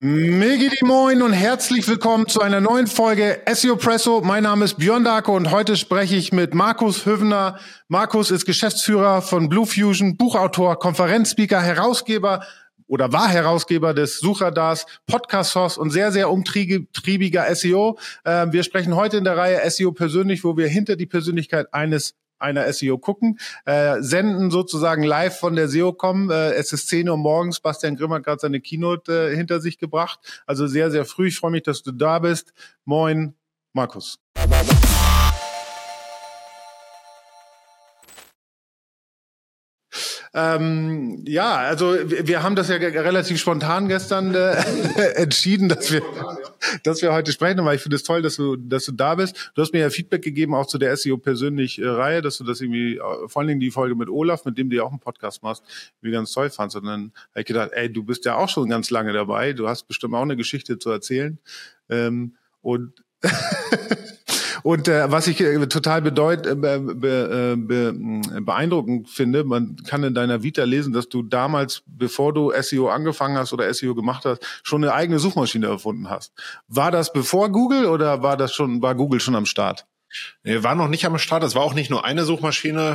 Megidi moin und herzlich willkommen zu einer neuen Folge SEO Presso. Mein Name ist Björn Darko und heute spreche ich mit Markus Hövener. Markus ist Geschäftsführer von Blue Fusion, Buchautor, Konferenzspeaker, Herausgeber oder war Herausgeber des Suchradars, Podcast-Host und sehr, sehr umtriebiger SEO. Wir sprechen heute in der Reihe SEO persönlich, wo wir hinter die Persönlichkeit einer SEO gucken, senden sozusagen live von der SEO-Com. Es ist 10 Uhr morgens. Bastian Grimm hat gerade seine Keynote hinter sich gebracht. Also sehr, sehr früh. Ich freue mich, dass du da bist. Moin, Markus. Also wir haben das ja relativ spontan gestern entschieden, dass wir heute sprechen, aber ich finde es toll, dass du da bist. Du hast mir ja Feedback gegeben, auch zu der SEO persönlich Reihe, dass du das irgendwie, vor allen Dingen die Folge mit Olaf, mit dem du ja auch einen Podcast machst, wie ganz toll fandst. Und dann habe ich gedacht, du bist ja auch schon ganz lange dabei, du hast bestimmt auch eine Geschichte zu erzählen. Und was ich total beeindruckend finde, man kann in deiner Vita lesen, dass du damals, bevor du SEO angefangen hast oder SEO gemacht hast, schon eine eigene Suchmaschine erfunden hast. War das bevor Google oder war Google schon am Start? Nee, war noch nicht am Start. Es war auch nicht nur eine Suchmaschine.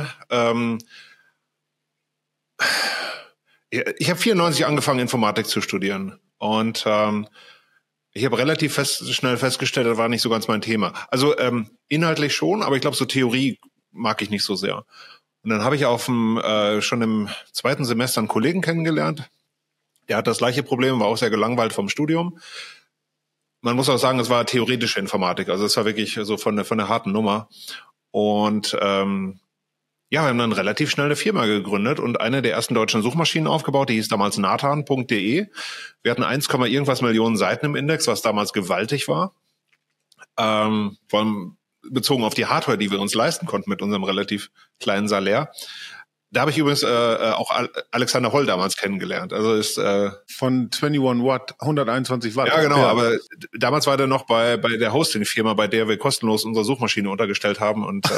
Ich habe 94 angefangen, Informatik zu studieren und ich habe relativ schnell festgestellt, das war nicht so ganz mein Thema. Also inhaltlich schon, aber ich glaube, so Theorie mag ich nicht so sehr. Und dann habe ich schon im zweiten Semester einen Kollegen kennengelernt. Der hat das gleiche Problem, war auch sehr gelangweilt vom Studium. Man muss auch sagen, es war theoretische Informatik, also es war wirklich so von der harten Nummer. Und wir haben dann relativ schnell eine Firma gegründet und eine der ersten deutschen Suchmaschinen aufgebaut, die hieß damals nathan.de. Wir hatten 1, irgendwas Millionen Seiten im Index, was damals gewaltig war. Vor allem bezogen auf die Hardware, die wir uns leisten konnten mit unserem relativ kleinen Salär. Da habe ich übrigens auch Alexander Holl damals kennengelernt. Also ist von 21 Watt, 121 Watt. Ja, genau, ja. Aber damals war der noch bei der Hosting-Firma, bei der wir kostenlos unsere Suchmaschine untergestellt haben und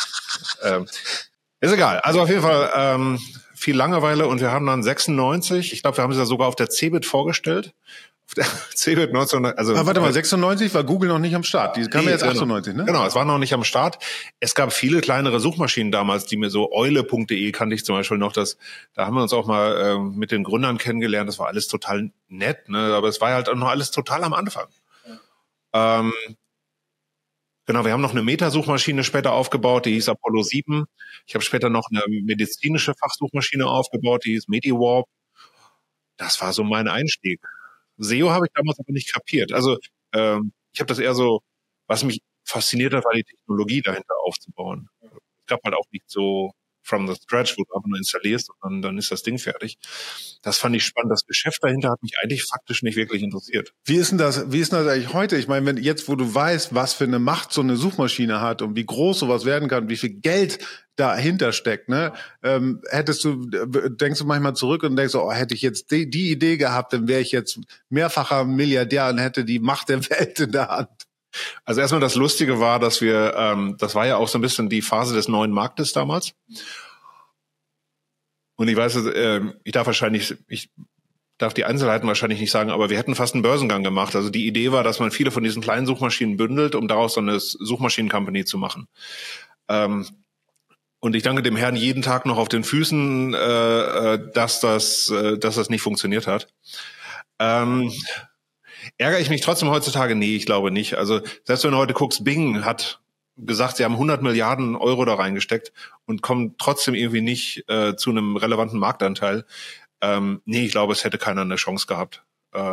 ist egal. Also auf jeden Fall viel Langeweile und wir haben dann 96, ich glaube, wir haben es ja sogar auf der CeBIT vorgestellt. Auf der CeBIT 19... warte mal, 96 war Google noch nicht am Start. Die kam ja jetzt 98, ne? Genau, es war noch nicht am Start. Es gab viele kleinere Suchmaschinen damals, die mir so eule.de kannte ich zum Beispiel noch. Da haben wir uns auch mal mit den Gründern kennengelernt. Das war alles total nett, ne? Aber es war halt auch noch alles total am Anfang. Ja. Genau, wir haben noch eine Metasuchmaschine später aufgebaut, die hieß Apollo 7. Ich habe später noch eine medizinische Fachsuchmaschine aufgebaut, die hieß MediWarp. Das war so mein Einstieg. SEO habe ich damals aber nicht kapiert. Also ich habe das eher so, was mich fasziniert hat, war die Technologie dahinter aufzubauen. Es gab halt auch nicht so from the scratch, wo du einfach nur installierst und dann ist das Ding fertig. Das fand ich spannend. Das Geschäft dahinter hat mich eigentlich faktisch nicht wirklich interessiert. Wie ist denn das eigentlich heute? Ich meine, wo du weißt, was für eine Macht so eine Suchmaschine hat und wie groß sowas werden kann, wie viel Geld dahinter steckt, ne? Denkst du manchmal zurück und denkst, hätte ich jetzt die Idee gehabt, dann wäre ich jetzt mehrfacher Milliardär und hätte die Macht der Welt in der Hand. Also erstmal das Lustige war, dass wir, das war ja auch so ein bisschen die Phase des neuen Marktes damals. Und ich weiß, ich darf die Einzelheiten wahrscheinlich nicht sagen, aber wir hätten fast einen Börsengang gemacht. Also die Idee war, dass man viele von diesen kleinen Suchmaschinen bündelt, um daraus so eine Suchmaschinen-Company zu machen. Und ich danke dem Herrn jeden Tag noch auf den Füßen, dass das nicht funktioniert hat. Ärgere ich mich trotzdem heutzutage? Nee, ich glaube nicht. Also selbst wenn du heute guckst, Bing hat gesagt, sie haben 100 Milliarden Euro da reingesteckt und kommen trotzdem irgendwie nicht zu einem relevanten Marktanteil. Nee, ich glaube, es hätte keiner eine Chance gehabt.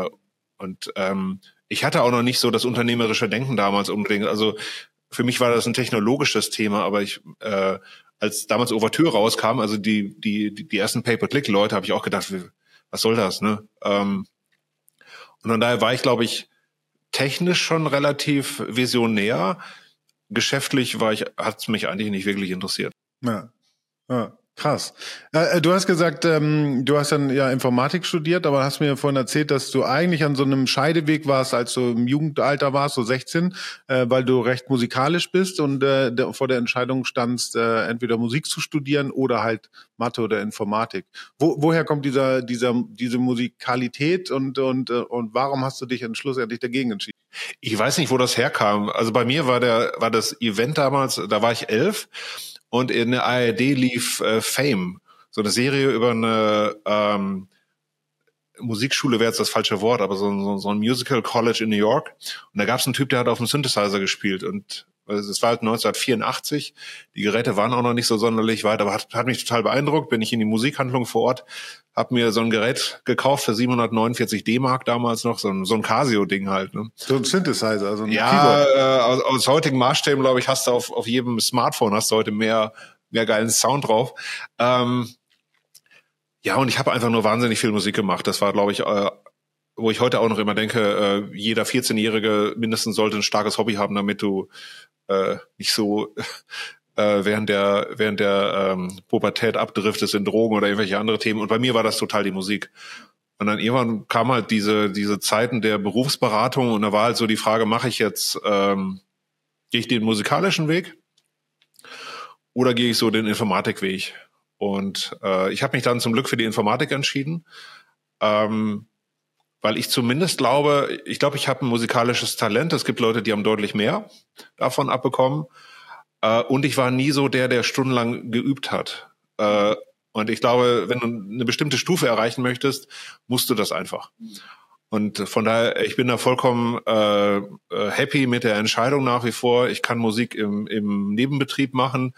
Ich hatte auch noch nicht so das unternehmerische Denken damals unbedingt. Also für mich war das ein technologisches Thema, aber als damals Overture rauskam, also die ersten Pay-per-Click-Leute, habe ich auch gedacht, was soll das, ne? Und von daher war ich, glaube ich, technisch schon relativ visionär. Geschäftlich hat es mich eigentlich nicht wirklich interessiert. Ja. Krass. Du hast gesagt, du hast dann ja Informatik studiert, aber hast mir vorhin erzählt, dass du eigentlich an so einem Scheideweg warst, als du im Jugendalter warst, so 16, weil du recht musikalisch bist und vor der Entscheidung standst, entweder Musik zu studieren oder halt Mathe oder Informatik. Woher kommt diese Musikalität und warum hast du dich schlussendlich dagegen entschieden? Ich weiß nicht, wo das herkam. Also bei mir war das Event damals, da war ich 11 und in der ARD lief Fame, so eine Serie über eine Musikschule wäre jetzt das falsche Wort, aber so ein Musical College in New York. Und da gab es einen Typ, der hat auf dem Synthesizer gespielt und es war halt 1984. Die Geräte waren auch noch nicht so sonderlich weit, aber hat mich total beeindruckt. Bin ich in die Musikhandlung vor Ort, habe mir so ein Gerät gekauft für 749 D-Mark damals noch, so ein Casio-Ding halt. Ne? So ein Synthesizer, also ein Keyboard. Aus heutigen Maßstäben, glaube ich, hast du auf jedem Smartphone hast du heute mehr geilen Sound drauf. Ja, und ich habe einfach nur wahnsinnig viel Musik gemacht. Das war, glaube ich, wo ich heute auch noch immer denke, jeder 14-Jährige mindestens sollte ein starkes Hobby haben, damit du nicht so während der Pubertät abdriftest in Drogen oder irgendwelche andere Themen. Und bei mir war das total die Musik. Und dann irgendwann kam halt diese Zeiten der Berufsberatung und da war halt so die Frage, mache ich jetzt, gehe ich den musikalischen Weg oder gehe ich so den Informatikweg? Und ich habe mich dann zum Glück für die Informatik entschieden, weil ich zumindest glaube, ich habe ein musikalisches Talent. Es gibt Leute, die haben deutlich mehr davon abbekommen. Und ich war nie so der stundenlang geübt hat. Und ich glaube, wenn du eine bestimmte Stufe erreichen möchtest, musst du das einfach. Und von daher, ich bin da vollkommen happy mit der Entscheidung nach wie vor. Ich kann Musik im Nebenbetrieb machen.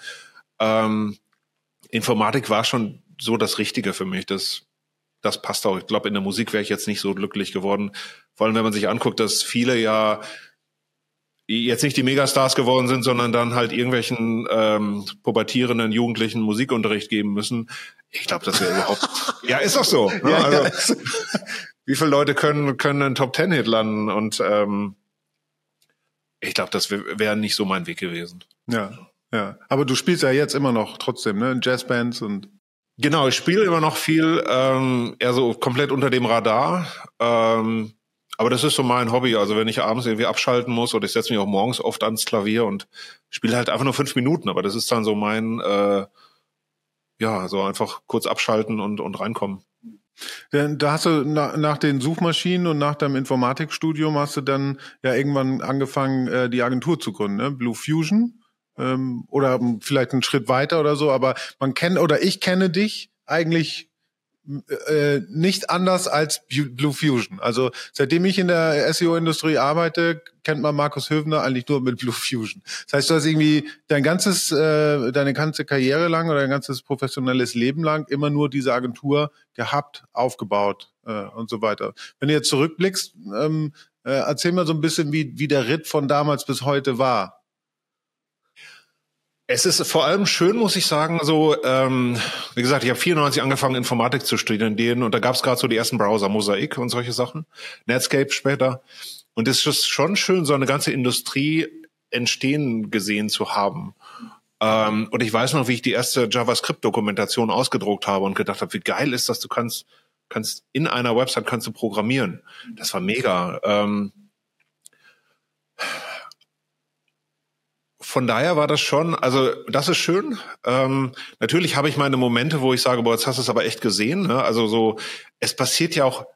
Informatik war schon so das Richtige für mich. Das passt auch. Ich glaube, in der Musik wäre ich jetzt nicht so glücklich geworden. Vor allem, wenn man sich anguckt, dass viele ja jetzt nicht die Megastars geworden sind, sondern dann halt irgendwelchen pubertierenden Jugendlichen Musikunterricht geben müssen. Ich glaube, das wäre überhaupt... Ja, ist doch so. Ne? Ja, also, wie viele Leute können einen Top-10-Hit landen? Und ich glaube, das wäre nicht so mein Weg gewesen. Ja. Aber du spielst ja jetzt immer noch trotzdem, ne? In Jazzbands und... Genau, ich spiele immer noch viel, eher so komplett unter dem Radar. Aber das ist so mein Hobby. Also wenn ich abends irgendwie abschalten muss oder ich setze mich auch morgens oft ans Klavier und spiele halt einfach nur 5 Minuten. Aber das ist dann so mein, so einfach kurz abschalten und reinkommen. Da hast du nach den Suchmaschinen und nach deinem Informatikstudium hast du dann ja irgendwann angefangen, die Agentur zu gründen, ne? Blue Fusion. Oder vielleicht einen Schritt weiter oder so, aber ich kenne dich eigentlich nicht anders als Blue Fusion. Also seitdem ich in der SEO-Industrie arbeite, kennt man Markus Höfner eigentlich nur mit Blue Fusion. Das heißt, du hast irgendwie deine ganze Karriere lang oder dein ganzes professionelles Leben lang immer nur diese Agentur gehabt, aufgebaut und so weiter. Wenn du jetzt zurückblickst, erzähl mal so ein bisschen, wie der Ritt von damals bis heute war. Es ist vor allem schön, muss ich sagen, so, wie gesagt, ich habe 94 angefangen, Informatik zu studieren und da gab es gerade so die ersten Browser, Mosaic und solche Sachen, Netscape später. Und es ist schon schön, so eine ganze Industrie entstehen gesehen zu haben. Und ich weiß noch, wie ich die erste JavaScript-Dokumentation ausgedruckt habe und gedacht habe, wie geil ist das, du kannst in einer Website kannst du programmieren. Das war mega. Von daher war das schon, also das ist schön. Natürlich habe ich meine Momente, wo ich sage, boah, jetzt hast du es aber echt gesehen. Ne? Also so, es passiert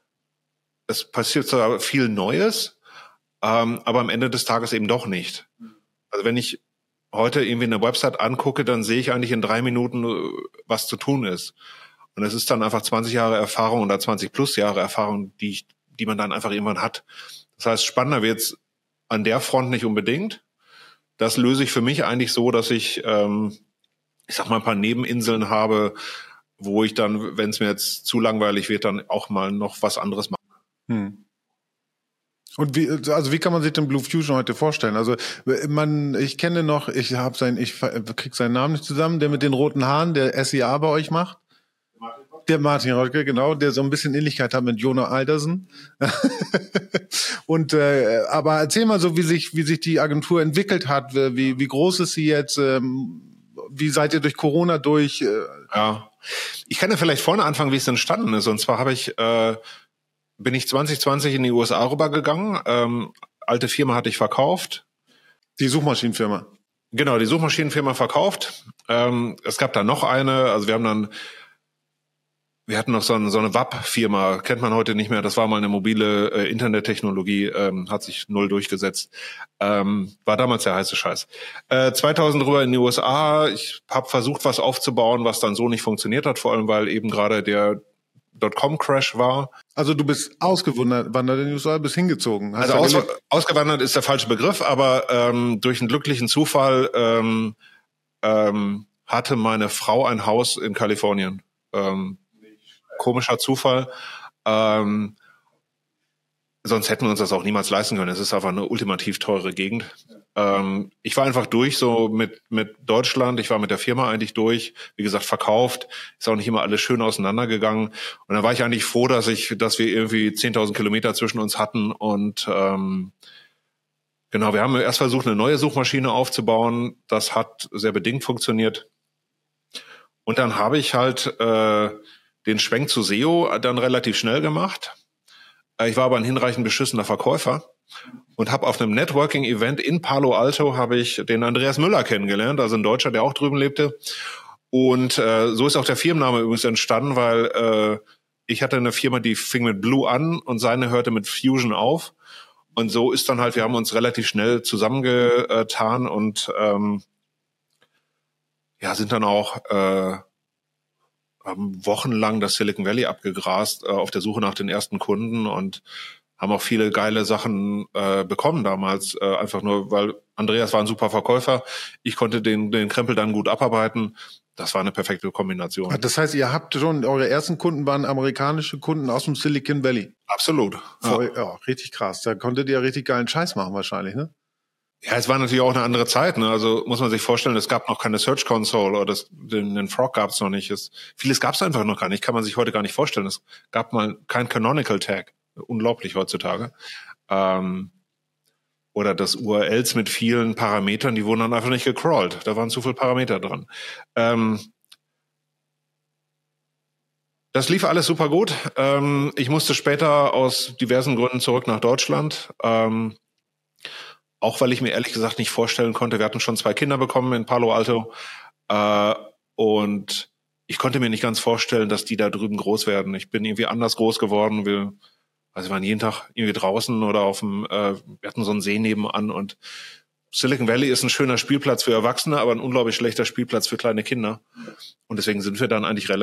zwar viel Neues, aber am Ende des Tages eben doch nicht. Also wenn ich heute irgendwie eine Website angucke, dann sehe ich eigentlich in 3 Minuten, was zu tun ist. Und es ist dann einfach 20 Jahre Erfahrung oder 20 plus Jahre Erfahrung, die man dann einfach irgendwann hat. Das heißt, spannender wird's an der Front nicht unbedingt. Das löse ich für mich eigentlich so, dass ich sag mal, ein paar Nebeninseln habe, wo ich dann, wenn es mir jetzt zu langweilig wird, dann auch mal noch was anderes mache. Und wie kann man sich den Blue Fusion heute vorstellen? Also ich kenne noch, ich krieg seinen Namen nicht zusammen, der mit den roten Haaren, der SEA bei euch macht. Der Martin Rotke, genau, der so ein bisschen Ähnlichkeit hat mit Jonah Alderson. Und aber erzähl mal so, wie sich die Agentur entwickelt hat, wie groß ist sie jetzt, wie seid ihr durch Corona durch? Ja, ich kann ja vielleicht vorne anfangen, wie es entstanden ist. Und zwar bin ich 2020 in die USA rübergegangen. Alte Firma hatte ich verkauft. Die Suchmaschinenfirma. Genau, die Suchmaschinenfirma verkauft. Es gab da noch eine, also wir hatten noch so eine WAP-Firma, kennt man heute nicht mehr, das war mal eine mobile Internettechnologie, hat sich null durchgesetzt. War damals der heiße Scheiß. 2000 rüber in die USA, ich habe versucht, was aufzubauen, was dann so nicht funktioniert hat, vor allem weil eben gerade der Dotcom-Crash war. Also du bist ausgewandert in die USA, bist hingezogen. Also ausgewandert ist der falsche Begriff, aber durch einen glücklichen Zufall hatte meine Frau ein Haus in Kalifornien. Komischer Zufall. Sonst hätten wir uns das auch niemals leisten können. Es ist einfach eine ultimativ teure Gegend. Ich war einfach durch so mit Deutschland. Ich war mit der Firma eigentlich durch. Wie gesagt, verkauft. Ist auch nicht immer alles schön auseinandergegangen. Und dann war ich eigentlich froh, dass wir irgendwie 10.000 Kilometer zwischen uns hatten. Und genau, wir haben erst versucht, eine neue Suchmaschine aufzubauen. Das hat sehr bedingt funktioniert. Und dann habe ich halt den Schwenk zu SEO dann relativ schnell gemacht. Ich war aber ein hinreichend beschissener Verkäufer und habe auf einem Networking-Event in Palo Alto habe ich den Andreas Müller kennengelernt, also ein Deutscher, der auch drüben lebte. Und so ist auch der Firmenname übrigens entstanden, weil ich hatte eine Firma, die fing mit Blue an und seine hörte mit Fusion auf. Und so ist dann halt, wir haben uns relativ schnell zusammengetan und sind dann auch haben wochenlang das Silicon Valley abgegrast auf der Suche nach den ersten Kunden und haben auch viele geile Sachen bekommen damals. Einfach nur, weil Andreas war ein super Verkäufer. Ich konnte den Krempel dann gut abarbeiten. Das war eine perfekte Kombination. Das heißt, ihr habt schon, eure ersten Kunden waren amerikanische Kunden aus dem Silicon Valley? Absolut. Ja, richtig krass. Da konntet ihr richtig geilen Scheiß machen wahrscheinlich, ne? Ja, es war natürlich auch eine andere Zeit, ne? Also muss man sich vorstellen, es gab noch keine Search Console oder den Frog gab es noch nicht. Vieles gab es einfach noch gar nicht, kann man sich heute gar nicht vorstellen. Es gab mal kein Canonical Tag, unglaublich heutzutage. Oder das URLs mit vielen Parametern, die wurden dann einfach nicht gecrawlt. Da waren zu viele Parameter dran. Das lief alles super gut. Ich musste später aus diversen Gründen zurück nach Deutschland. Auch weil ich mir ehrlich gesagt nicht vorstellen konnte, wir hatten schon 2 Kinder bekommen in Palo Alto und ich konnte mir nicht ganz vorstellen, dass die da drüben groß werden. Ich bin irgendwie anders groß geworden. Wir waren jeden Tag irgendwie draußen oder wir hatten so einen See nebenan und Silicon Valley ist ein schöner Spielplatz für Erwachsene, aber ein unglaublich schlechter Spielplatz für kleine Kinder. Und deswegen sind wir dann eigentlich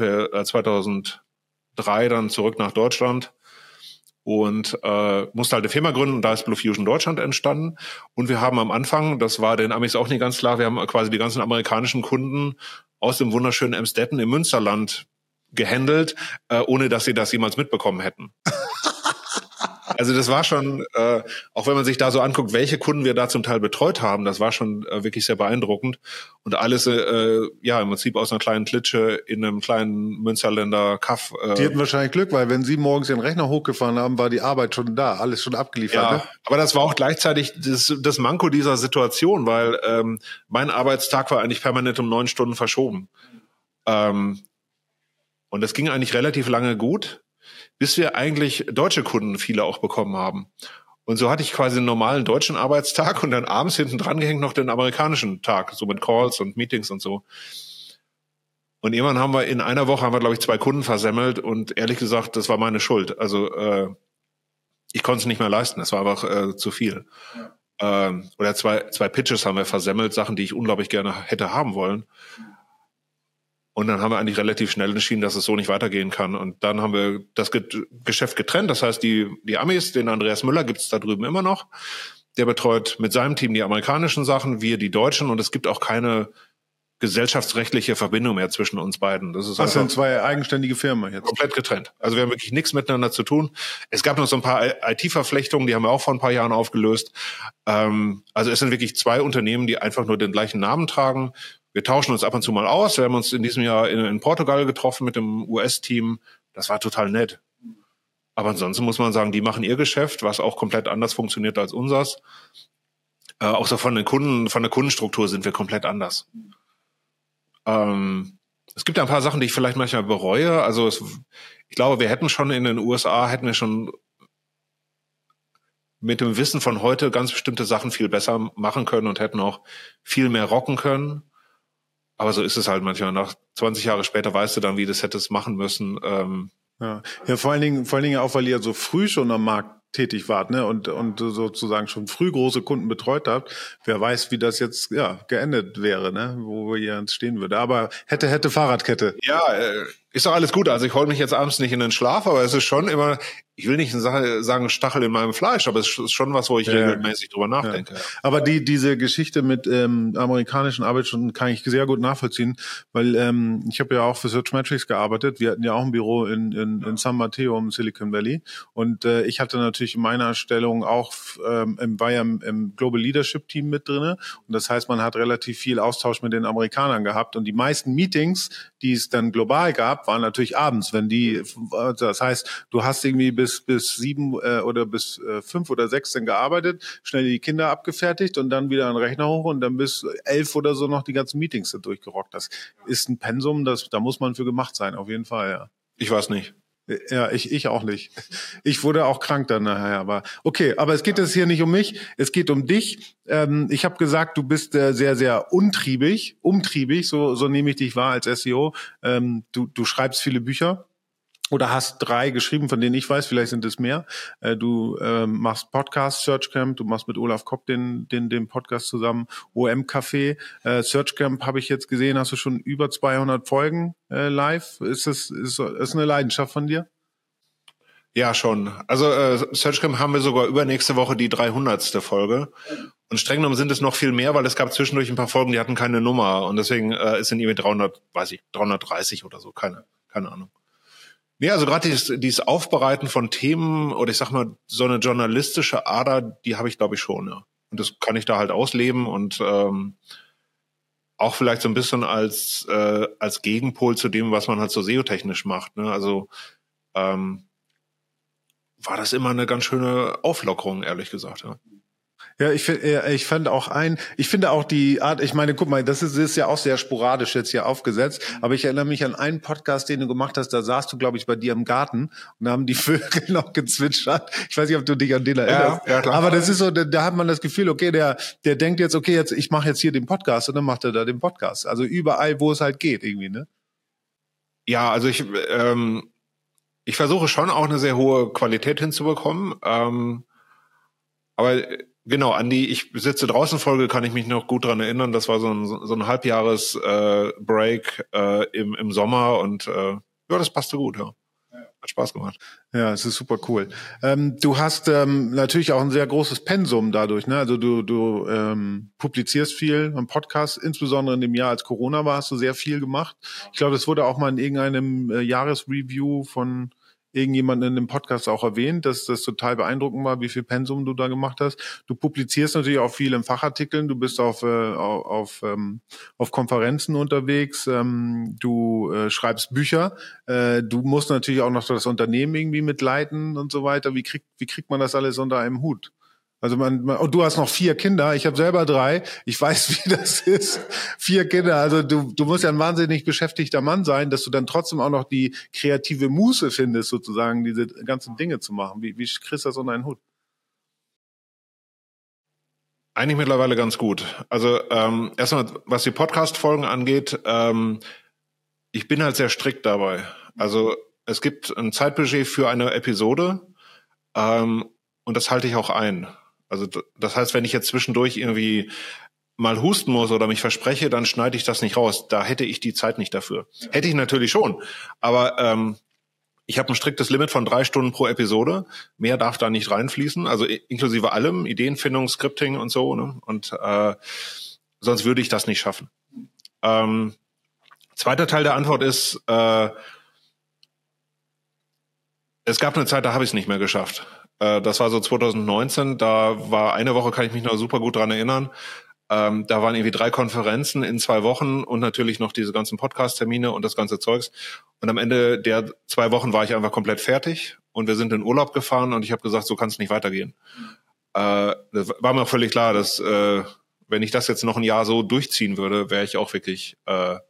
2003 dann zurück nach Deutschland. Und musste halt eine Firma gründen und da ist Blue Fusion Deutschland entstanden. Und wir haben am Anfang, das war den Amis auch nicht ganz klar, wir haben quasi die ganzen amerikanischen Kunden aus dem wunderschönen Emstetten im Münsterland gehandelt, ohne dass sie das jemals mitbekommen hätten. Also das war schon, auch wenn man sich da so anguckt, welche Kunden wir da zum Teil betreut haben, das war schon wirklich sehr beeindruckend. Und alles, im Prinzip aus einer kleinen Klitsche in einem kleinen Münsterländer Kaff. Die hatten wahrscheinlich Glück, weil wenn sie morgens den Rechner hochgefahren haben, war die Arbeit schon da, alles schon abgeliefert. Ja, ne? Aber das war auch gleichzeitig das Manko dieser Situation, weil mein Arbeitstag war eigentlich permanent um 9 Stunden verschoben. Und das ging eigentlich relativ lange gut, bis wir eigentlich deutsche Kunden viele auch bekommen haben. Und so hatte ich quasi einen normalen deutschen Arbeitstag und dann abends hinten dran gehängt noch den amerikanischen Tag, so mit Calls und Meetings und so. Und irgendwann haben wir in einer Woche, glaube ich, 2 Kunden versemmelt und ehrlich gesagt, das war meine Schuld. Also ich konnte es nicht mehr leisten, das war einfach zu viel. Oder zwei Pitches haben wir versemmelt, Sachen, die ich unglaublich gerne hätte haben wollen. Und dann haben wir eigentlich relativ schnell entschieden, dass es so nicht weitergehen kann. Und dann haben wir das Geschäft getrennt. Das heißt, die Amis, den Andreas Müller gibt es da drüben immer noch. Der betreut mit seinem Team die amerikanischen Sachen, wir die deutschen. Und es gibt auch keine gesellschaftsrechtliche Verbindung mehr zwischen uns beiden. Das sind 2 eigenständige Firmen jetzt. Komplett getrennt. Also wir haben wirklich nichts miteinander zu tun. Es gab noch so ein paar IT-Verflechtungen, die haben wir auch vor ein paar Jahren aufgelöst. Also es sind wirklich 2 Unternehmen, die einfach nur den gleichen Namen tragen. Wir tauschen uns ab und zu mal aus. Wir haben uns in diesem Jahr in Portugal getroffen mit dem US-Team. Das war total nett. Aber ansonsten muss man sagen, die machen ihr Geschäft, was auch komplett anders funktioniert als unseres. Auch so von der Kundenstruktur sind wir komplett anders. Es gibt ja ein paar Sachen, die ich vielleicht manchmal bereue. Also ich glaube, wir hätten schon in den USA, mit dem Wissen von heute ganz bestimmte Sachen viel besser machen können und hätten auch viel mehr rocken können. Aber so ist es halt manchmal. Nach 20 Jahre später weißt du dann, wie du das hättest machen müssen. Ja, vor allen Dingen auch, weil ihr so früh schon am Markt tätig wart, ne, und sozusagen schon früh große Kunden betreut habt. Wer weiß, wie das jetzt, geendet wäre, ne, wo ihr jetzt stehen würde. Aber hätte Fahrradkette. Ja, ist doch alles gut. Also ich hole mich jetzt abends nicht in den Schlaf, aber es ist schon immer, ich will nicht sagen Stachel in meinem Fleisch, aber es ist schon was, wo ich regelmäßig drüber nachdenke. Ja. Aber diese Geschichte mit amerikanischen Arbeitsstunden kann ich sehr gut nachvollziehen, weil ich habe ja auch für Searchmetrics gearbeitet. Wir hatten ja auch ein Büro in San Mateo im Silicon Valley und ich hatte natürlich in meiner Stellung auch war ja im Global Leadership Team mit drinne und das heißt, man hat relativ viel Austausch mit den Amerikanern gehabt und die meisten Meetings, die es dann global gab, waren natürlich abends, das heißt, du hast irgendwie bis 7 oder bis 5 oder 6 dann gearbeitet, schnell die Kinder abgefertigt und dann wieder einen Rechner hoch und dann bis 11 oder so noch die ganzen Meetings da durchgerockt. Das ist ein Pensum, da muss man für gemacht sein, auf jeden Fall, ja. Ich weiß nicht. Ja, ich auch nicht. Ich wurde auch krank dann nachher, aber okay, aber es geht jetzt hier nicht um mich, es geht um dich. Ich habe gesagt, du bist sehr, sehr umtriebig, so nehme ich dich wahr als SEO. Du schreibst viele Bücher. Oder hast 3 geschrieben, von denen ich weiß, vielleicht sind es mehr. Du machst Podcast, Searchcamp, du machst mit Olaf Kopp den Podcast zusammen, OM Café. Searchcamp habe ich jetzt gesehen, hast du schon über 200 Folgen live. Ist eine Leidenschaft von dir? Ja, schon. Also Searchcamp haben wir sogar übernächste Woche die 300. Folge. Und streng genommen sind es noch viel mehr, weil es gab zwischendurch ein paar Folgen, die hatten keine Nummer. Und deswegen sind irgendwie 330 oder so, keine Ahnung. Ja, also gerade dieses Aufbereiten von Themen oder ich sag mal so eine journalistische Ader, die habe ich glaube ich schon, ja. Und das kann ich da halt ausleben und auch vielleicht so ein bisschen als Gegenpol zu dem, was man halt so SEO-technisch macht. Ne? Also war das immer eine ganz schöne Auflockerung, ehrlich gesagt, ja. Ja, ich finde auch die Art, ich meine, guck mal, das ist ja auch sehr sporadisch jetzt hier aufgesetzt, aber ich erinnere mich an einen Podcast, den du gemacht hast, da saßt du, glaube ich, bei dir im Garten und da haben die Vögel noch gezwitschert. Ich weiß nicht, ob du dich an den erinnerst. Ja, klar. Aber das ist so, da hat man das Gefühl, okay, der denkt jetzt, okay, ich mache jetzt hier den Podcast und dann macht er da den Podcast. Also überall, wo es halt geht irgendwie, ne? Ja, also ich versuche schon auch eine sehr hohe Qualität hinzubekommen, aber genau, an die Ich sitze draußen Folge kann ich mich noch gut dran erinnern. Das war so ein Halbjahres Break im Sommer und ja, das passte gut, ja. Hat Spaß gemacht. Ja, es ist super cool. Du hast natürlich auch ein sehr großes Pensum dadurch, ne? Also du publizierst viel am Podcast, insbesondere in dem Jahr, als Corona war, hast du sehr viel gemacht. Ich glaube, das wurde auch mal in irgendeinem Jahresreview von irgendjemanden in dem Podcast auch erwähnt, dass das total beeindruckend war, wie viel Pensum du da gemacht hast. Du publizierst natürlich auch viel in Fachartikeln, du bist auf Konferenzen unterwegs, du schreibst Bücher, du musst natürlich auch noch das Unternehmen irgendwie mitleiten und so weiter. Wie kriegt man das alles unter einem Hut? Also und du hast noch 4 Kinder, ich habe selber 3, ich weiß, wie das ist, 4 Kinder, also du musst ja ein wahnsinnig beschäftigter Mann sein, dass du dann trotzdem auch noch die kreative Muße findest, sozusagen diese ganzen Dinge zu machen. Wie kriegst du das unter einen Hut? Eigentlich mittlerweile ganz gut. Also erstmal, was die Podcast-Folgen angeht, ich bin halt sehr strikt dabei. Also es gibt ein Zeitbudget für eine Episode und das halte ich auch ein. Also das heißt, wenn ich jetzt zwischendurch irgendwie mal husten muss oder mich verspreche, dann schneide ich das nicht raus. Da hätte ich die Zeit nicht dafür. Hätte ich natürlich schon, aber ich habe ein striktes Limit von 3 Stunden pro Episode. Mehr darf da nicht reinfließen, also inklusive allem, Ideenfindung, Scripting und so. Ne? Und sonst würde ich das nicht schaffen. Zweiter Teil der Antwort ist, es gab eine Zeit, da habe ich es nicht mehr geschafft. Das war so 2019, da war eine Woche, kann ich mich noch super gut dran erinnern. Da waren irgendwie 3 Konferenzen in 2 Wochen und natürlich noch diese ganzen Podcast-Termine und das ganze Zeugs. Und am Ende der 2 Wochen war ich einfach komplett fertig und wir sind in Urlaub gefahren und ich habe gesagt, so kann es nicht weitergehen. Das war mir völlig klar, dass wenn ich das jetzt noch ein Jahr so durchziehen würde, wäre ich auch wirklich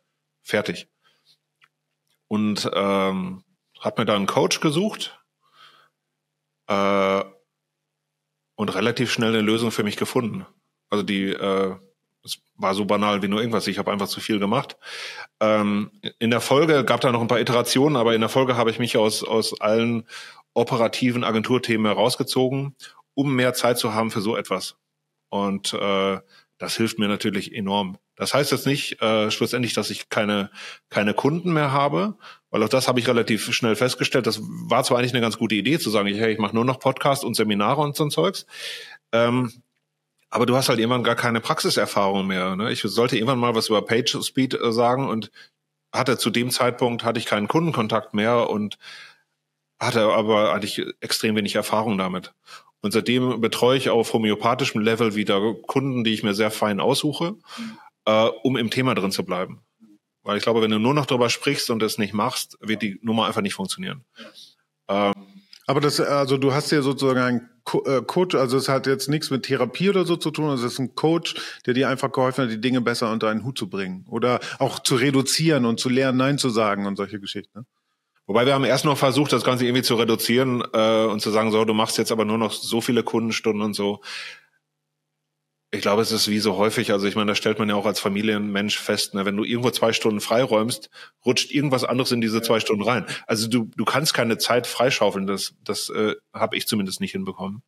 Fertig. Und habe mir da einen Coach gesucht und relativ schnell eine Lösung für mich gefunden. Also es war so banal wie nur irgendwas. Ich habe einfach zu viel gemacht. In der Folge gab da noch ein paar Iterationen, aber in der Folge habe ich mich aus allen operativen Agenturthemen herausgezogen, um mehr Zeit zu haben für so etwas. Und das hilft mir natürlich enorm. Das heißt jetzt nicht schlussendlich, dass ich keine Kunden mehr habe, weil auch das habe ich relativ schnell festgestellt. Das war zwar eigentlich eine ganz gute Idee, zu sagen, ich mache nur noch Podcasts und Seminare und so ein Zeugs, aber du hast halt irgendwann gar keine Praxiserfahrung mehr. Ne? Ich sollte irgendwann mal was über PageSpeed sagen und zu dem Zeitpunkt hatte ich keinen Kundenkontakt mehr und hatte aber eigentlich extrem wenig Erfahrung damit. Und seitdem betreue ich auf homöopathischem Level wieder Kunden, die ich mir sehr fein aussuche, um im Thema drin zu bleiben. Weil ich glaube, wenn du nur noch darüber sprichst und es nicht machst, wird die Nummer einfach nicht funktionieren. Aber also du hast ja sozusagen einen Coach, also es hat jetzt nichts mit Therapie oder so zu tun, also es ist ein Coach, der dir einfach geholfen hat, die Dinge besser unter einen Hut zu bringen oder auch zu reduzieren und zu lernen, Nein zu sagen und solche Geschichten. Ne? Wobei wir haben erst noch versucht, das Ganze irgendwie zu reduzieren und zu sagen, so, du machst jetzt aber nur noch so viele Kundenstunden und so. Ich glaube, es ist wie so häufig, also ich meine, das stellt man ja auch als Familienmensch fest, ne? Wenn du irgendwo 2 Stunden freiräumst, rutscht irgendwas anderes in diese 2 Stunden rein. Also du kannst keine Zeit freischaufeln, das habe ich zumindest nicht hinbekommen.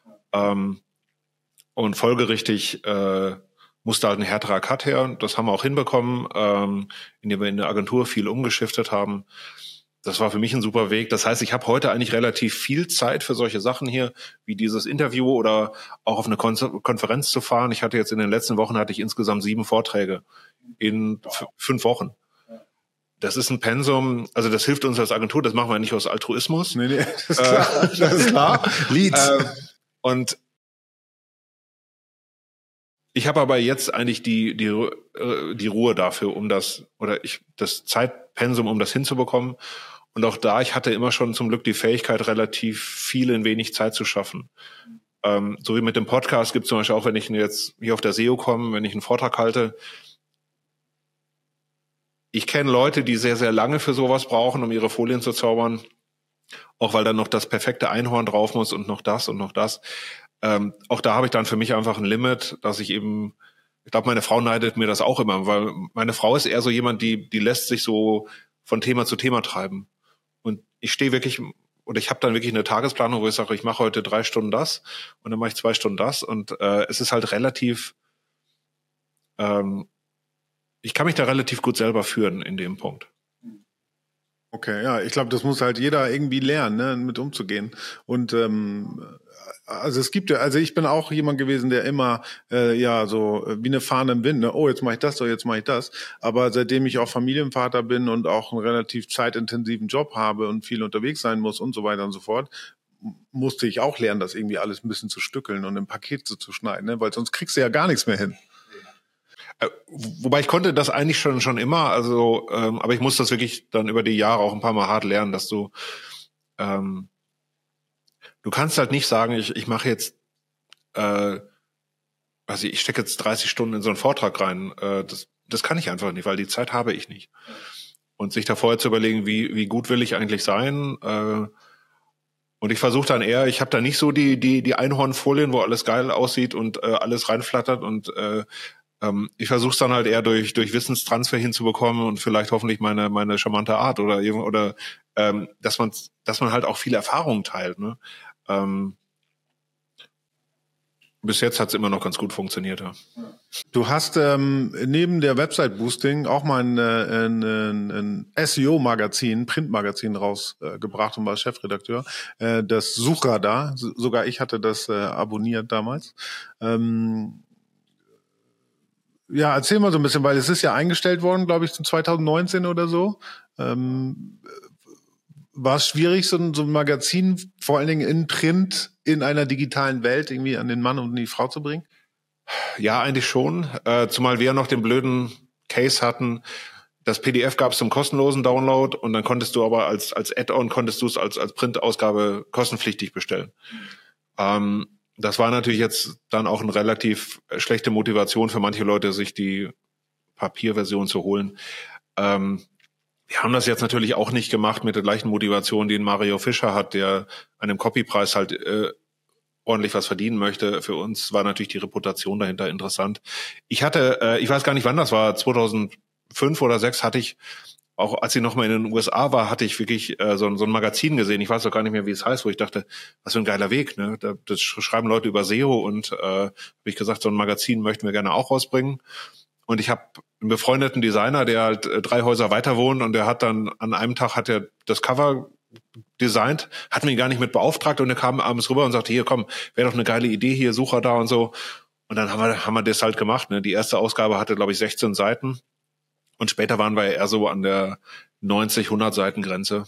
Und folgerichtig musste halt ein härterer Cut her. Das haben wir auch hinbekommen, indem wir in der Agentur viel umgeschiftet haben. Das war für mich ein super Weg. Das heißt, ich habe heute eigentlich relativ viel Zeit für solche Sachen hier, wie dieses Interview oder auch auf eine Konferenz zu fahren. Ich hatte jetzt in den letzten Wochen insgesamt 7 Vorträge in 5 Wochen. Das ist ein Pensum, also das hilft uns als Agentur, das machen wir nicht aus Altruismus. Nee, das ist klar. Das ist klar. Leads. Und ich habe aber jetzt eigentlich die Ruhe dafür, das Zeitpensum, um das hinzubekommen. Und auch da, ich hatte immer schon zum Glück die Fähigkeit, relativ viel in wenig Zeit zu schaffen. So wie mit dem Podcast gibt es zum Beispiel auch, wenn ich jetzt hier auf der SEO komme, wenn ich einen Vortrag halte. Ich kenne Leute, die sehr, sehr lange für sowas brauchen, um ihre Folien zu zaubern. Auch weil dann noch das perfekte Einhorn drauf muss und noch das und noch das. Auch da habe ich dann für mich einfach ein Limit, dass ich glaube, meine Frau neidet mir das auch immer, weil meine Frau ist eher so jemand, die lässt sich so von Thema zu Thema treiben. Und ich stehe wirklich, oder ich habe dann wirklich eine Tagesplanung, wo ich sage, ich mache heute 3 Stunden das und dann mache ich 2 Stunden das. Und es ist halt relativ, ich kann mich da relativ gut selber führen in dem Punkt. Okay, ja, ich glaube, das muss halt jeder irgendwie lernen, ne, mit umzugehen. Und also ich bin auch jemand gewesen, der immer so wie eine Fahne im Wind, ne? Oh, jetzt mache ich das, oh, jetzt mache ich das. Aber seitdem ich auch Familienvater bin und auch einen relativ zeitintensiven Job habe und viel unterwegs sein muss und so weiter und so fort, musste ich auch lernen, das irgendwie alles ein bisschen zu stückeln und im Paket zu schneiden, ne? Weil sonst kriegst du ja gar nichts mehr hin. Wobei ich konnte das eigentlich schon immer, also aber ich muss das wirklich dann über die Jahre auch ein paar Mal hart lernen, dass du kannst halt nicht sagen, ich mache jetzt ich stecke jetzt 30 Stunden in so einen Vortrag rein. Das kann ich einfach nicht, weil die Zeit habe ich nicht. Und sich da vorher zu überlegen, wie gut will ich eigentlich sein. Und ich versuche dann eher, ich habe da nicht so die Einhornfolien, wo alles geil aussieht und alles reinflattert und ich versuche es dann halt eher durch Wissenstransfer hinzubekommen und vielleicht hoffentlich meine charmante Art oder dass man halt auch viel Erfahrung teilt. Ne? Bis jetzt hat es immer noch ganz gut funktioniert. Ja. Du hast neben der Website-Boosting auch mal ein SEO-Magazin, Printmagazin rausgebracht und war Chefredakteur. Das Suchradar, sogar ich hatte das abonniert damals. Ja, erzähl mal so ein bisschen, weil es ist ja eingestellt worden, glaube ich, 2019 oder so. War es schwierig, so ein Magazin, vor allen Dingen in Print, in einer digitalen Welt irgendwie an den Mann und die Frau zu bringen? Ja, eigentlich schon. Zumal wir noch den blöden Case hatten. Das PDF gab es zum kostenlosen Download und dann konntest du aber als Add-on konntest du es als Printausgabe kostenpflichtig bestellen. Das war natürlich jetzt dann auch eine relativ schlechte Motivation für manche Leute, sich die Papierversion zu holen. Wir haben das jetzt natürlich auch nicht gemacht mit der gleichen Motivation, die Mario Fischer hat, der an dem Copypreis halt ordentlich was verdienen möchte. Für uns war natürlich die Reputation dahinter interessant. Ich weiß gar nicht, wann das war, 2005 oder 2006 hatte ich, auch als ich noch mal in den USA war, hatte ich wirklich so ein Magazin gesehen. Ich weiß auch gar nicht mehr, wie es heißt, wo ich dachte, was für ein geiler Weg, ne? Das schreiben Leute über SEO und habe ich gesagt, so ein Magazin möchten wir gerne auch rausbringen. Und ich habe einen befreundeten Designer, der halt 3 Häuser weiter wohnt, und der hat dann an einem Tag hat er das Cover designt, hat mich gar nicht mit beauftragt, und er kam abends rüber und sagte, hier komm, wäre doch eine geile Idee, hier Sucher da und so. Und dann haben wir das halt gemacht. Ne? Die erste Ausgabe hatte, glaube ich, 16 Seiten, und später waren wir eher so an der 90-100 Seiten Grenze.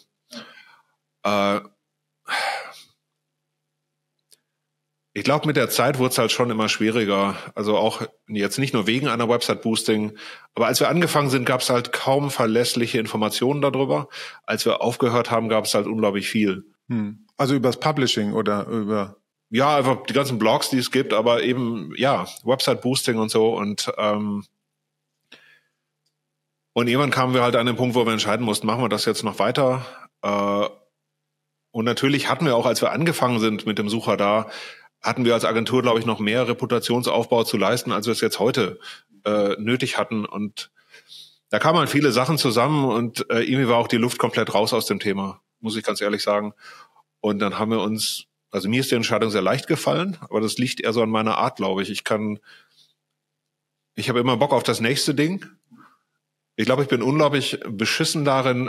Ich glaube, mit der Zeit wurde es halt schon immer schwieriger. Also auch jetzt nicht nur wegen einer Website-Boosting, aber als wir angefangen sind, gab es halt kaum verlässliche Informationen darüber. Als wir aufgehört haben, gab es halt unglaublich viel. Also übers Publishing oder über... Ja, einfach die ganzen Blogs, die es gibt, aber eben, ja, Website-Boosting und so. Und irgendwann kamen wir halt an den Punkt, wo wir entscheiden mussten, machen wir das jetzt noch weiter? Und natürlich hatten wir auch, als wir angefangen sind mit dem Sucher da, hatten wir als Agentur, glaube ich, noch mehr Reputationsaufbau zu leisten, als wir es jetzt heute nötig hatten. Und da kamen halt viele Sachen zusammen, und irgendwie war auch die Luft komplett raus aus dem Thema, muss ich ganz ehrlich sagen. Und dann haben wir uns, also mir ist die Entscheidung sehr leicht gefallen, aber das liegt eher so an meiner Art, glaube ich. Ich habe immer Bock auf das nächste Ding. Ich glaube, ich bin unglaublich beschissen darin,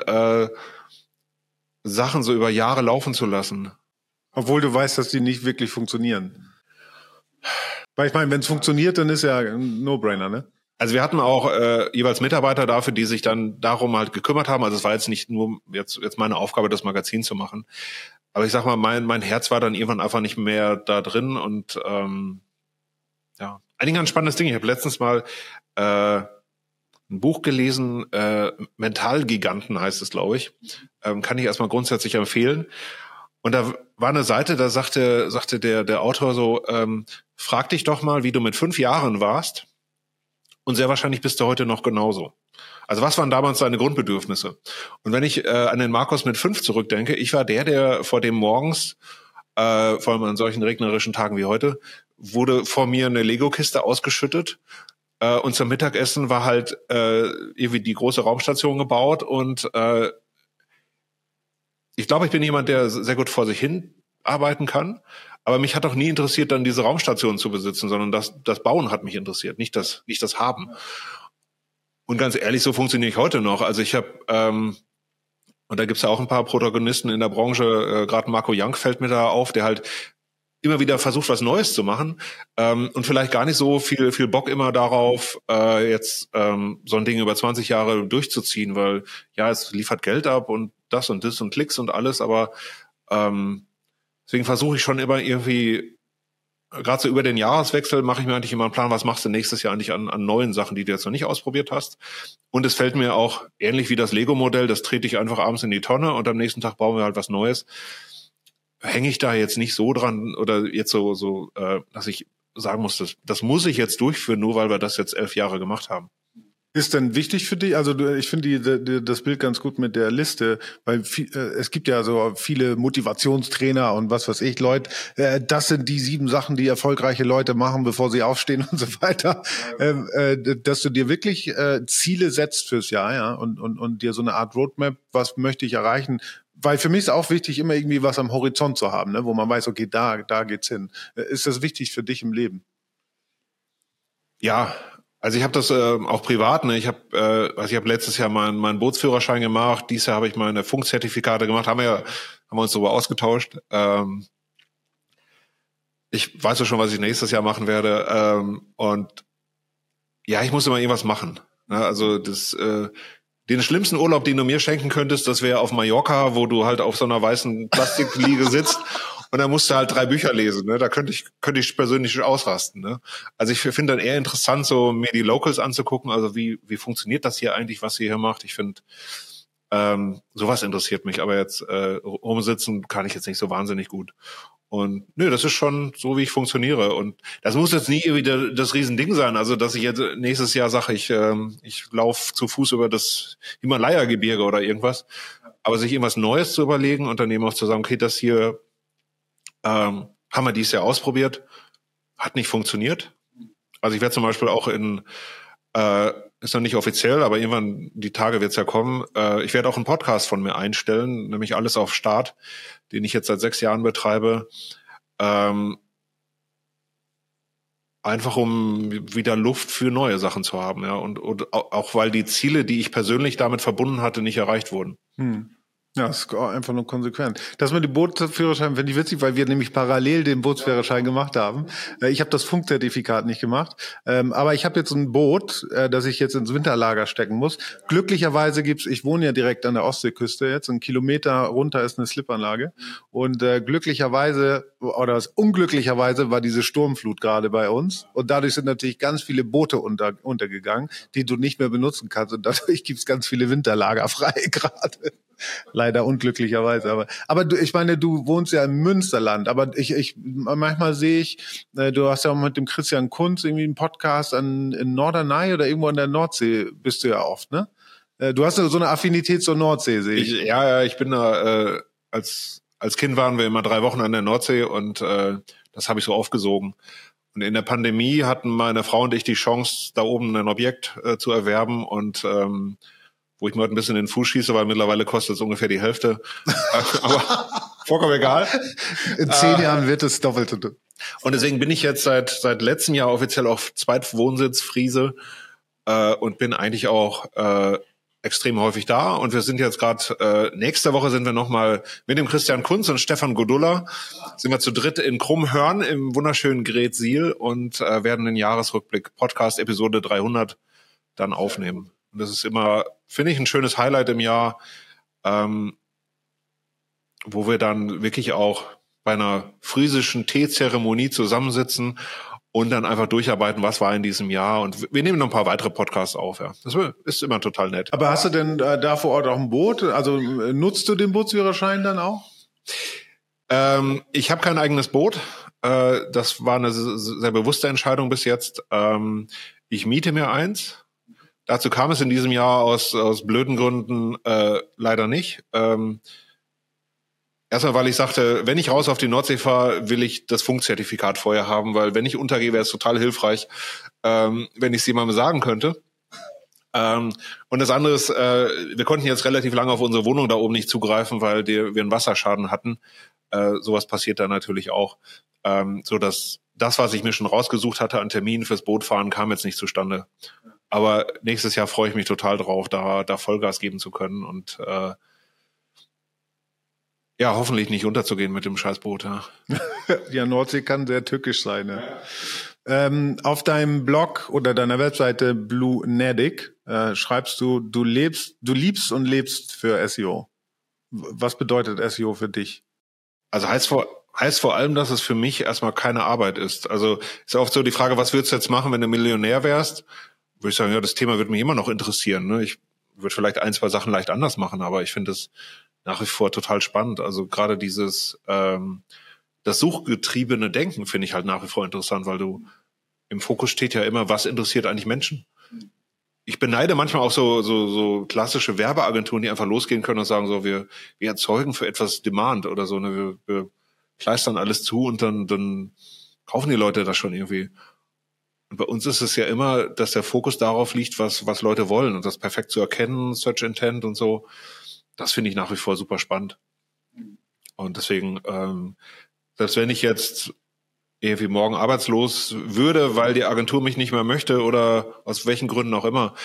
Sachen so über Jahre laufen zu lassen. Obwohl du weißt, dass die nicht wirklich funktionieren. Weil ich meine, wenn es funktioniert, dann ist ja ein No-Brainer, ne? Also wir hatten auch jeweils Mitarbeiter dafür, die sich dann darum halt gekümmert haben. Also es war jetzt nicht nur jetzt meine Aufgabe, das Magazin zu machen. Aber ich sag mal, mein Herz war dann irgendwann einfach nicht mehr da drin. Und ja, ein ganz spannendes Ding. Ich habe letztens mal ein Buch gelesen, Mentalgiganten heißt es, glaube ich. Kann ich erstmal grundsätzlich empfehlen. Und da war eine Seite, da sagte der Autor so, frag dich doch mal, wie du mit 5 Jahren warst, und sehr wahrscheinlich bist du heute noch genauso. Also was waren damals deine Grundbedürfnisse? Und wenn ich an den Markus mit 5 zurückdenke, ich war der vor dem morgens, vor allem an solchen regnerischen Tagen wie heute, wurde vor mir eine Lego-Kiste ausgeschüttet, und zum Mittagessen war halt irgendwie die große Raumstation gebaut, und ich glaube, ich bin jemand, der sehr gut vor sich hin arbeiten kann, aber mich hat auch nie interessiert, dann diese Raumstation zu besitzen, sondern das Bauen hat mich interessiert, nicht das Haben. Und ganz ehrlich, so funktioniere ich heute noch. Also ich habe, und da gibt's ja auch ein paar Protagonisten in der Branche, gerade Marco Young fällt mir da auf, der halt immer wieder versucht, was Neues zu machen, und vielleicht gar nicht so viel Bock immer darauf, jetzt so ein Ding über 20 Jahre durchzuziehen, weil ja, es liefert Geld ab und das und Klicks und alles, aber deswegen versuche ich schon immer irgendwie, gerade so über den Jahreswechsel mache ich mir eigentlich immer einen Plan, was machst du nächstes Jahr eigentlich an neuen Sachen, die du jetzt noch nicht ausprobiert hast. Und es fällt mir auch ähnlich wie das Lego-Modell, das trete ich einfach abends in die Tonne und am nächsten Tag bauen wir halt was Neues. Hänge ich da jetzt nicht so dran oder jetzt so, dass ich sagen muss, das muss ich jetzt durchführen, nur weil wir das jetzt 11 Jahre gemacht haben. Ist denn wichtig für dich, also ich finde das Bild ganz gut mit der Liste, weil es gibt ja so viele Motivationstrainer und was weiß ich, Leute, das sind die 7 Sachen, die erfolgreiche Leute machen, bevor sie aufstehen und so weiter, dass du dir wirklich Ziele setzt fürs Jahr, ja, und dir so eine Art Roadmap, was möchte ich erreichen. Weil für mich ist auch wichtig, immer irgendwie was am Horizont zu haben, ne, wo man weiß, okay, da geht's hin. Ist das wichtig für dich im Leben? Ja, also ich habe das auch privat, ne? Ich habe letztes Jahr meinen Bootsführerschein gemacht, dieses Jahr habe ich meine Funkzertifikate gemacht, haben wir uns darüber ausgetauscht. Ich weiß ja schon, was ich nächstes Jahr machen werde. Und ja, ich muss immer irgendwas machen. Ne? Also den schlimmsten Urlaub, den du mir schenken könntest, das wäre auf Mallorca, wo du halt auf so einer weißen Plastikliege sitzt und dann musst du halt 3 Bücher lesen. Ne? Da könnte ich persönlich ausrasten. Ne? Also ich finde dann eher interessant, so mir die Locals anzugucken. Also wie funktioniert das hier eigentlich, was ihr hier macht? Ich finde, sowas interessiert mich. Aber jetzt rumsitzen kann ich jetzt nicht so wahnsinnig gut. Und nö, das ist schon so, wie ich funktioniere. Und das muss jetzt nie wieder das Riesending sein. Also, dass ich jetzt nächstes Jahr sage, ich laufe zu Fuß über das Himalaya-Gebirge oder irgendwas. Aber sich irgendwas Neues zu überlegen und dann eben auch zu sagen, okay, das hier haben wir dieses Jahr ausprobiert, hat nicht funktioniert. Also ich werde zum Beispiel auch ist noch nicht offiziell, aber irgendwann die Tage wird es ja kommen. Ich werde auch einen Podcast von mir einstellen, nämlich Alles auf Start, den ich jetzt seit 6 Jahren betreibe. Einfach um wieder Luft für neue Sachen zu haben, ja. Und auch weil die Ziele, die ich persönlich damit verbunden hatte, nicht erreicht wurden. Ja, das ist einfach nur konsequent. Das mit dem Bootsführerschein finde ich witzig, weil wir nämlich parallel den Bootsführerschein gemacht haben. Ich habe das Funkzertifikat nicht gemacht, aber ich habe jetzt ein Boot, das ich jetzt ins Winterlager stecken muss. Glücklicherweise ich wohne ja direkt an der Ostseeküste jetzt, 1 Kilometer runter ist eine Slipanlage und glücklicherweise oder unglücklicherweise war diese Sturmflut gerade bei uns und dadurch sind natürlich ganz viele Boote untergegangen, die du nicht mehr benutzen kannst und dadurch gibt's ganz viele Winterlager frei gerade. Leider unglücklicherweise, aber du, ich meine, du wohnst ja im Münsterland, aber ich manchmal sehe ich, du hast ja auch mit dem Christian Kunz irgendwie einen Podcast in Norderney oder irgendwo in der Nordsee bist du ja oft, ne? Du hast ja so eine Affinität zur Nordsee, sehe ich. Ich bin da, als Kind waren wir immer 3 Wochen an der Nordsee und das habe ich so aufgesogen. Und in der Pandemie hatten meine Frau und ich die Chance, da oben ein Objekt zu erwerben und wo ich mir heute ein bisschen in den Fuß schieße, weil mittlerweile kostet es ungefähr die Hälfte. Aber vollkommen egal. In 10 Jahren wird es Doppelte. Und deswegen bin ich jetzt seit letztem Jahr offiziell auf Zweitwohnsitz Friese und bin eigentlich auch extrem häufig da. Und wir sind jetzt gerade, nächste Woche sind wir nochmal mit dem Christian Kunz und Stefan Godulla, sind wir zu dritt in Krummhörn im wunderschönen Greetsiel und werden den Jahresrückblick Podcast Episode 300 dann aufnehmen. Und das ist immer, finde ich, ein schönes Highlight im Jahr, wo wir dann wirklich auch bei einer friesischen Teezeremonie zusammensitzen und dann einfach durcharbeiten, was war in diesem Jahr. Und wir nehmen noch ein paar weitere Podcasts auf. Ja, das ist immer total nett. Aber hast du denn da vor Ort auch ein Boot? Also nutzt du den Bootsführerschein dann auch? Ich habe kein eigenes Boot. Das war eine sehr bewusste Entscheidung bis jetzt. Ich miete mir eins. Dazu kam es in diesem Jahr aus blöden Gründen leider nicht. Erstmal, weil ich sagte, wenn ich raus auf die Nordsee fahre, will ich das Funkzertifikat vorher haben, weil wenn ich untergehe, wäre es total hilfreich, wenn ich es jemandem sagen könnte. Und das andere ist, wir konnten jetzt relativ lange auf unsere Wohnung da oben nicht zugreifen, weil wir einen Wasserschaden hatten. Sowas passiert da natürlich auch, so dass das, was ich mir schon rausgesucht hatte an Terminen fürs Bootfahren, kam jetzt nicht zustande. Aber nächstes Jahr freue ich mich total drauf, da Vollgas geben zu können und ja, hoffentlich nicht unterzugehen mit dem Scheißboot. Ja, ja, Nordsee kann sehr tückisch sein. Ne? Auf deinem Blog oder deiner Webseite Blue Nadic schreibst du liebst und lebst für SEO. Was bedeutet SEO für dich? Also heißt vor allem, dass es für mich erstmal keine Arbeit ist. Also ist oft so die Frage, was würdest du jetzt machen, wenn du Millionär wärst? Würde ich sagen, ja, das Thema würde mich immer noch interessieren. Ne? Ich würde vielleicht 1, 2 Sachen leicht anders machen, aber ich finde es nach wie vor total spannend. Also gerade dieses das suchgetriebene Denken finde ich halt nach wie vor interessant, weil im Fokus steht ja immer, was interessiert eigentlich Menschen? Ich beneide manchmal auch so klassische Werbeagenturen, die einfach losgehen können und sagen so, wir erzeugen für etwas Demand oder so, ne? Wir kleistern alles zu und dann kaufen die Leute das schon irgendwie. Und bei uns ist es ja immer, dass der Fokus darauf liegt, was Leute wollen und das perfekt zu erkennen, Search Intent und so. Das finde ich nach wie vor super spannend. Und deswegen, selbst wenn ich jetzt irgendwie morgen arbeitslos würde, weil die Agentur mich nicht mehr möchte oder aus welchen Gründen auch immer,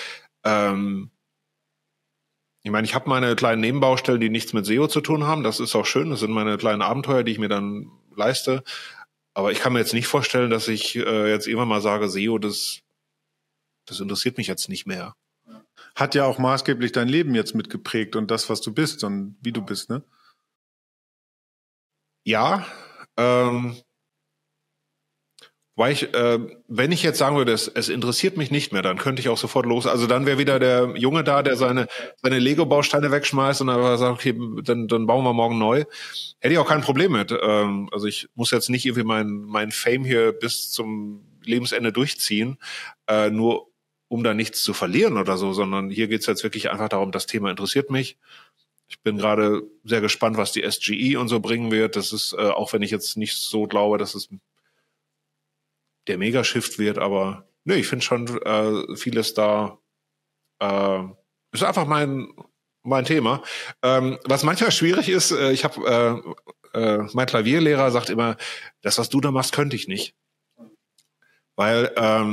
ich meine, ich habe meine kleinen Nebenbaustellen, die nichts mit SEO zu tun haben. Das ist auch schön. Das sind meine kleinen Abenteuer, die ich mir dann leiste. Aber ich kann mir jetzt nicht vorstellen, dass ich jetzt irgendwann mal sage, SEO, das interessiert mich jetzt nicht mehr. Hat ja auch maßgeblich dein Leben jetzt mitgeprägt und das, was du bist und wie du bist, ne? Ja, Weil wenn ich jetzt sagen würde, es interessiert mich nicht mehr, dann könnte ich auch sofort los. Also dann wäre wieder der Junge da, der seine Lego-Bausteine wegschmeißt und dann sagt, okay, dann bauen wir morgen neu. Hätte ich auch kein Problem mit. Also ich muss jetzt nicht irgendwie mein Fame hier bis zum Lebensende durchziehen, nur um da nichts zu verlieren oder so, sondern hier geht's jetzt wirklich einfach darum, das Thema interessiert mich. Ich bin gerade sehr gespannt, was die SGE und so bringen wird. Das ist, auch wenn ich jetzt nicht so glaube, dass es der Megashift wird, aber ne, ich finde schon vieles da ist einfach mein Thema. Was manchmal schwierig ist, ich habe mein Klavierlehrer sagt immer, das, was du da machst, könnte ich nicht. Weil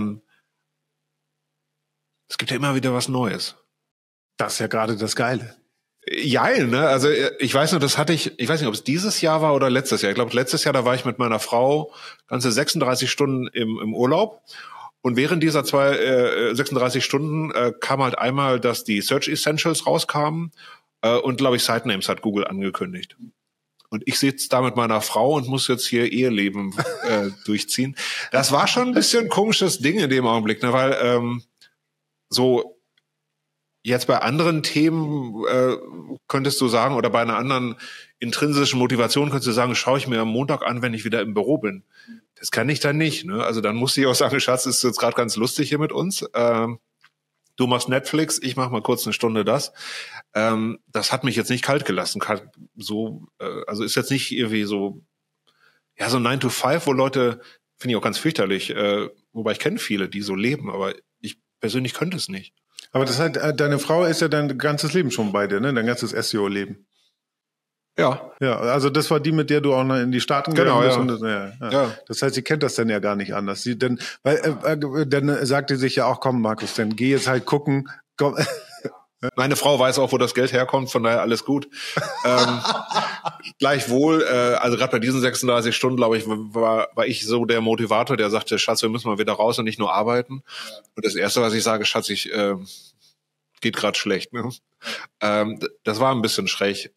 es gibt ja immer wieder was Neues. Das ist ja gerade das Geile. Jein, ne? Also ich weiß nur, ich weiß nicht, ob es dieses Jahr war oder letztes Jahr. Ich glaube, letztes Jahr, da war ich mit meiner Frau ganze 36 Stunden im Urlaub. Und während dieser 36 Stunden kam halt einmal, dass die Search Essentials rauskamen und, glaube ich, Sitenames hat Google angekündigt. Und ich sitze da mit meiner Frau und muss jetzt hier Eheleben durchziehen. Das war schon ein bisschen ein komisches Ding in dem Augenblick, ne? Weil so jetzt bei anderen Themen könntest du sagen, oder bei einer anderen intrinsischen Motivation könntest du sagen, schaue ich mir am Montag an, wenn ich wieder im Büro bin. Das kann ich dann nicht. Ne? Also dann muss ich auch sagen, Schatz, ist jetzt gerade ganz lustig hier mit uns. Du machst Netflix, ich mache mal kurz eine Stunde das. Das hat mich jetzt nicht kalt gelassen. Also ist jetzt nicht irgendwie so, ja, so 9 to 5, wo Leute, finde ich auch ganz fürchterlich, wobei ich kenne viele, die so leben, aber ich persönlich könnte es nicht. Aber das heißt, deine Frau ist ja dein ganzes Leben schon bei dir, ne? Dein ganzes SEO-Leben. Ja. Ja, also das war die, mit der du auch noch in die Staaten gegangen bist. Genau, ja. Und ja. Das heißt, sie kennt das dann ja gar nicht anders. Dann sagt sie sich ja auch, komm, Markus, dann geh jetzt halt gucken. Komm. Meine Frau weiß auch, wo das Geld herkommt, von daher alles gut. Gleichwohl, also gerade bei diesen 36 Stunden, glaube ich, war ich so der Motivator, der sagte, Schatz, wir müssen mal wieder raus und nicht nur arbeiten. Und das Erste, was ich sage, Schatz, geht gerade schlecht. Ne? Das war ein bisschen schräg.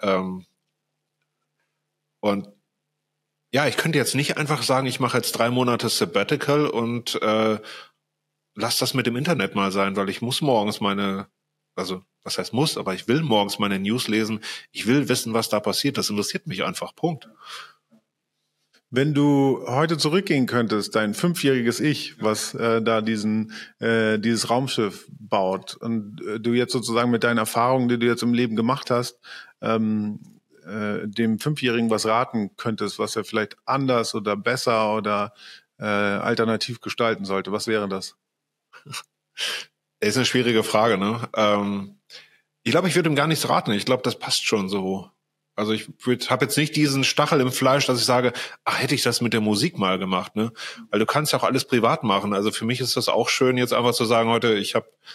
Und ja, ich könnte jetzt nicht einfach sagen, ich mache jetzt 3 Monate Sabbatical und lass das mit dem Internet mal sein, weil ich muss morgens was heißt muss, aber ich will morgens meine News lesen. Ich will wissen, was da passiert. Das interessiert mich einfach. Punkt. Wenn du heute zurückgehen könntest, dein 5-jähriges Ich, was da dieses Raumschiff baut und du jetzt sozusagen mit deinen Erfahrungen, die du jetzt im Leben gemacht hast, dem 5-Jährigen was raten könntest, was er vielleicht anders oder besser oder alternativ gestalten sollte, was wäre das? Ist eine schwierige Frage, ne? Ich glaube, ich würde ihm gar nichts raten. Ich glaube, das passt schon so. Also ich habe jetzt nicht diesen Stachel im Fleisch, dass ich sage, ach, hätte ich das mit der Musik mal gemacht, ne? Weil du kannst ja auch alles privat machen. Also für mich ist das auch schön, jetzt einfach zu sagen, heute, ich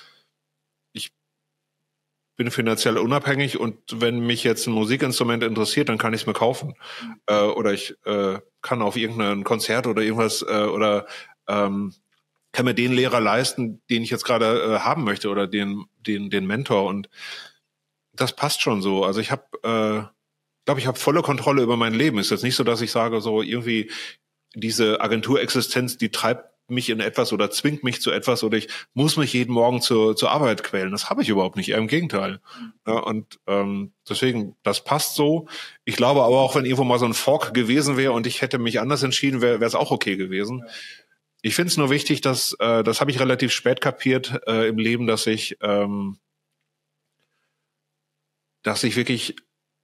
bin finanziell unabhängig und wenn mich jetzt ein Musikinstrument interessiert, dann kann ich es mir kaufen. Oder ich kann auf irgendein Konzert oder irgendwas oder kann mir den Lehrer leisten, den ich jetzt gerade haben möchte oder den Mentor, und das passt schon so. Also ich habe volle Kontrolle über mein Leben. Ist jetzt nicht so, dass ich sage, so irgendwie diese Agenturexistenz, die treibt mich in etwas oder zwingt mich zu etwas oder ich muss mich jeden Morgen zur Arbeit quälen. Das habe ich überhaupt nicht, eher im Gegenteil. Ja, und deswegen, das passt so. Ich glaube aber auch, wenn irgendwo mal so ein Fork gewesen wäre und ich hätte mich anders entschieden, wäre es auch okay gewesen. Ja. Ich finde es nur wichtig, das habe ich relativ spät kapiert im Leben, dass ich wirklich,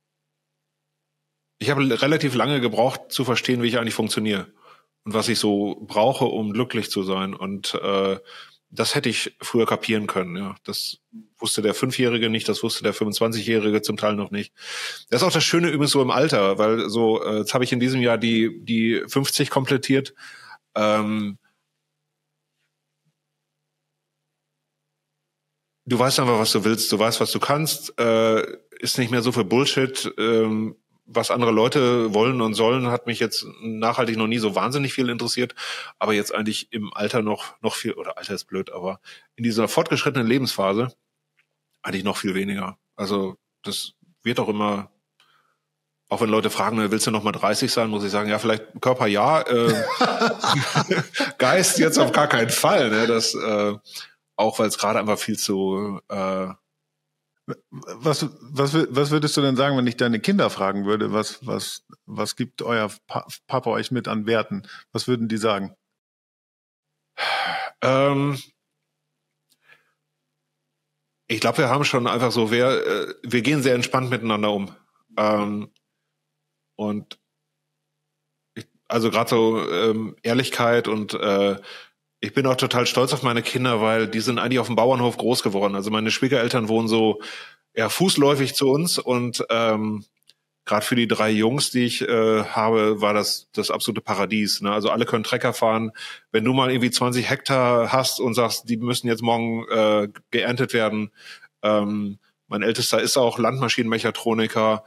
ich habe relativ lange gebraucht zu verstehen, wie ich eigentlich funktioniere und was ich so brauche, um glücklich zu sein. Und das hätte ich früher kapieren können. Ja, das wusste der 5-Jährige nicht, das wusste der 25-Jährige zum Teil noch nicht. Das ist auch das Schöne übrigens so im Alter, weil so jetzt habe ich in diesem Jahr die 50 komplettiert. Du weißt einfach, was du willst, du weißt, was du kannst, ist nicht mehr so viel Bullshit, was andere Leute wollen und sollen, hat mich jetzt nachhaltig noch nie so wahnsinnig viel interessiert, aber jetzt eigentlich im Alter noch viel, oder Alter ist blöd, aber in dieser fortgeschrittenen Lebensphase eigentlich noch viel weniger. Also das wird auch immer, auch wenn Leute fragen, willst du noch mal 30 sein, muss ich sagen, ja, vielleicht Körper ja, Geist jetzt auf gar keinen Fall. Ne? Das auch, weil es gerade einfach viel zu Was würdest du denn sagen, wenn ich deine Kinder fragen würde, was gibt euer Papa euch mit an Werten? Was würden die sagen? Ich glaube, wir haben schon einfach so, wir gehen sehr entspannt miteinander um. Und also gerade so Ehrlichkeit und ich bin auch total stolz auf meine Kinder, weil die sind eigentlich auf dem Bauernhof groß geworden. Also meine Schwiegereltern wohnen so fußläufig zu uns und gerade für die 3 Jungs, die ich habe, war das absolute Paradies. Ne? Also alle können Trecker fahren. Wenn du mal irgendwie 20 Hektar hast und sagst, die müssen jetzt morgen geerntet werden. Mein Ältester ist auch Landmaschinenmechatroniker.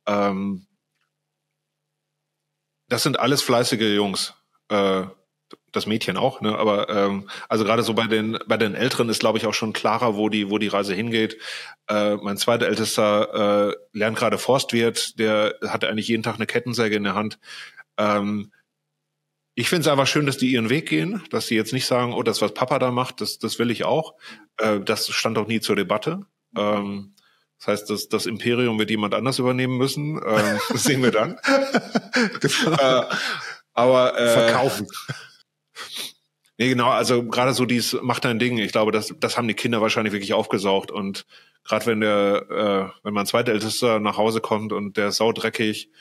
Das sind alles fleißige Jungs. Das Mädchen auch, ne? Aber also gerade so bei den Älteren ist, glaube ich, auch schon klarer, wo die Reise hingeht. Mein zweiter Ältester lernt gerade Forstwirt, der hat eigentlich jeden Tag eine Kettensäge in der Hand. Ich finde es einfach schön, dass die ihren Weg gehen, dass sie jetzt nicht sagen, oh, das, was Papa da macht, das will ich auch. Das stand auch nie zur Debatte. Das heißt, das Imperium wird jemand anders übernehmen müssen. Das sehen wir dann. Aber verkaufen. Nee, genau, also gerade so mach dein Ding. Ich glaube, das haben die Kinder wahrscheinlich wirklich aufgesaugt. Und gerade wenn mein zweitältester nach Hause kommt und der ist saudreckig,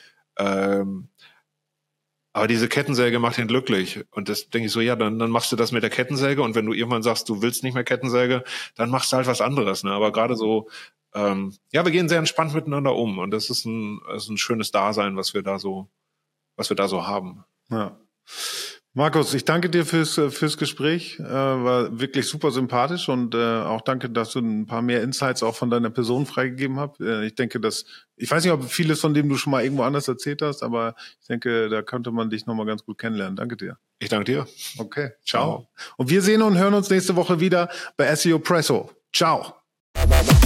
aber diese Kettensäge macht ihn glücklich. Und das denke ich so, ja, dann machst du das mit der Kettensäge. Und wenn du irgendwann sagst, du willst nicht mehr Kettensäge, dann machst du halt was anderes. Ne? Aber gerade so, wir gehen sehr entspannt miteinander um. Und das ist ein schönes Dasein, was wir da so haben. Ja. Markus, ich danke dir fürs Gespräch. War wirklich super sympathisch und auch danke, dass du ein paar mehr Insights auch von deiner Person freigegeben hast. Ich denke, ich weiß nicht, ob vieles von dem du schon mal irgendwo anders erzählt hast, aber ich denke, da könnte man dich nochmal ganz gut kennenlernen. Danke dir. Ich danke dir. Okay, ciao. Und wir sehen und hören uns nächste Woche wieder bei SEO Presso. Ciao.